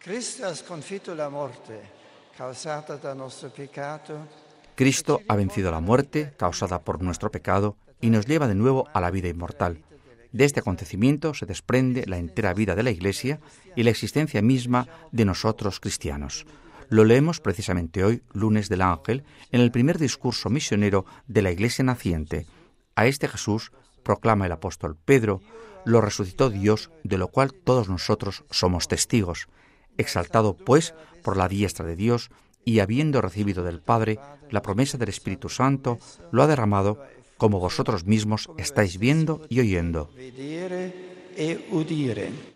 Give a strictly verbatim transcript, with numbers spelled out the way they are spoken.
Cristo ha vencido la muerte causada por nuestro pecado y nos lleva de nuevo a la vida inmortal. De este acontecimiento se desprende la entera vida de la Iglesia y la existencia misma de nosotros cristianos. Lo leemos precisamente hoy, lunes del Ángel, en el primer discurso misionero de la Iglesia naciente. A este Jesús, proclama el apóstol Pedro, lo resucitó Dios, de lo cual todos nosotros somos testigos. Exaltado, pues, por la diestra de Dios, y habiendo recibido del Padre la promesa del Espíritu Santo, lo ha derramado, como vosotros mismos estáis viendo y oyendo.